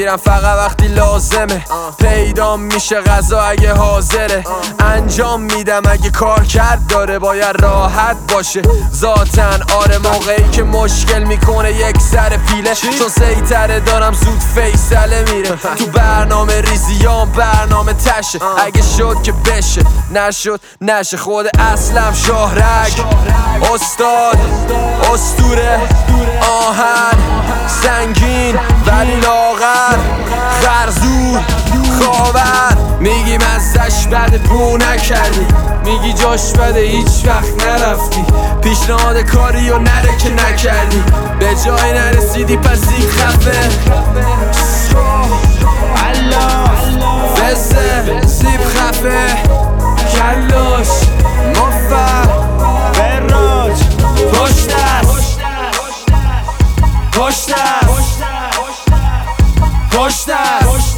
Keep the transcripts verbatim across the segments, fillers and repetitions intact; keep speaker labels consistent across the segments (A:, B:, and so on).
A: میگیرم فقط وقتی لازمه، پیدا میشه غذا اگه حاضره، انجام میدم اگه کار کرد داره، باید راحت باشه ذاتن. آره موقعی که مشکل میکنه یک سر پیله، چون سیطره دارم زود فیصله میره. تو برنامه ریزیام برنامه تشه، اگه شد که بشه، نشد نشه. خود اصلم شاهرگ، استاد اسطوره، آهن سنگین ولی لاغر، خرزور خاور. میگی مزش بده بو نکردی، میگی جاش بده هیچ وقت نرفتی، پیشنهاد کاری و نره که نکردی، به جای نرسیدی پس این خفه. الله فزه سیب خفه، کلاش مفر براج، پشت است پشت است پشت است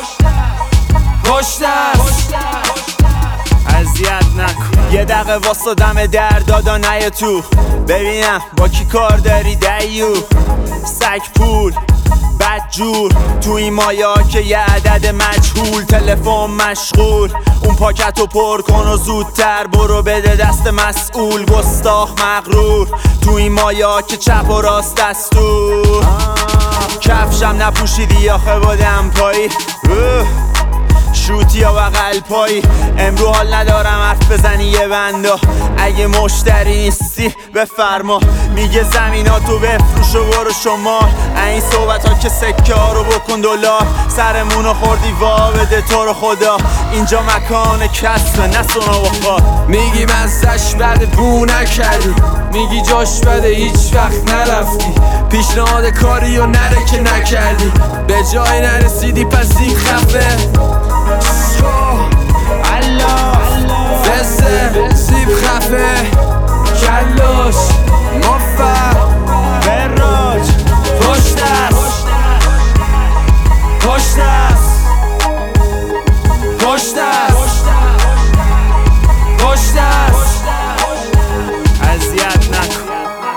A: پشت است.
B: اذیت نکن یه دقیقه واسادم در دادا نیا تو، ببینم با کی کار داری دیو. سگ پول بدجور تو این مایا که یه عدد مجهول، تلفن مشغول، اون پاکتو پر کن و زودتر برو بده دست مسئول. گستاخ مغرور تو این مایا که چپ و راست دستور، کفشم نپوشیدی آخه با دمپایی، شوتی یا بغل پایی. امرو حال ندارم حرف بزنی یه بندا، اگه مشتری نیستی بفرما. میگه زمیناتو بفروش و برو شمال، این صحبت ها که سکه ها رو بکن دلار. سرمونو خوردی وا بده تو رو خدا، اینجا مکان کسبه نه سونا و خواه.
A: میگی مزش بده بو نکردی، میگی جاش بده هیچ وقت نرفتی، پیشنهاد کاری و نره که نکردی، به جای نرسیدی پس این خفه. الله فزه سیب خفه، کلاش مفر براج، پشت است پشت است پشت است پشت است.
B: اذیت نکن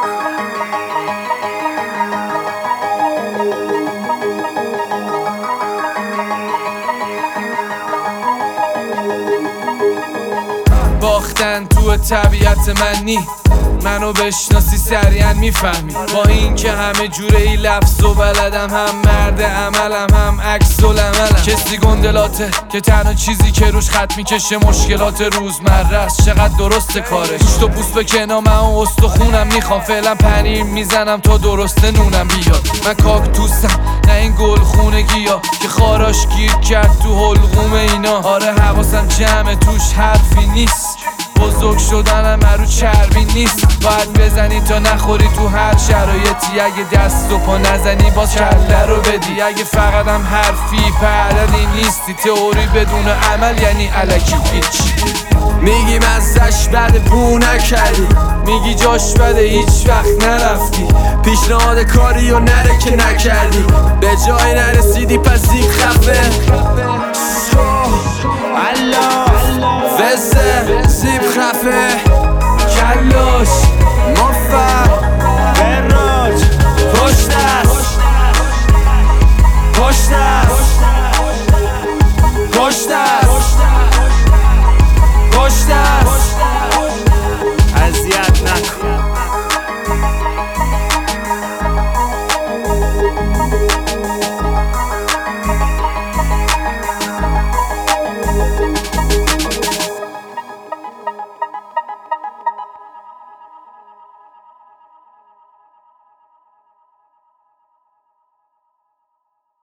C: باختن تو طبیعت من نی، منو بشناسی سریعا میفهمی. با این که همه جوره ای لفظ و بلدم، هم مرد عملم هم عکس العملم. کسی گندلاته که تنها چیزی که روش خط میکشه مشکلات روزمره است. چقدر درسته کارش، تو پوست به کنار من و استخونم میخوام. فعلا پنیر میزنم تا درسته نونم بیاد. من کاکتوسم نه این گل خونگی ها که خاراش گیر کرد تو حلقوم اینا. آره حواسم جمعه توش حرفی نیست، بزرگ شدنم رو چربی نیست. باید بزنی تا نخوری تو هر شرایطی، اگه دست و پا نزنی باز کله رو بدی. اگه فقط هم حرفی پردنی نیستی، تئوری بدون عمل یعنی الکی هیچ.
A: میگی مزش بده بو نکردی، میگی جاش بده هیچ وقت نرفتی، پیشنهاد کاری و نره که نکردی، به جای نرسیدی پس این خفه. الله فزه سیب خفه، کلاش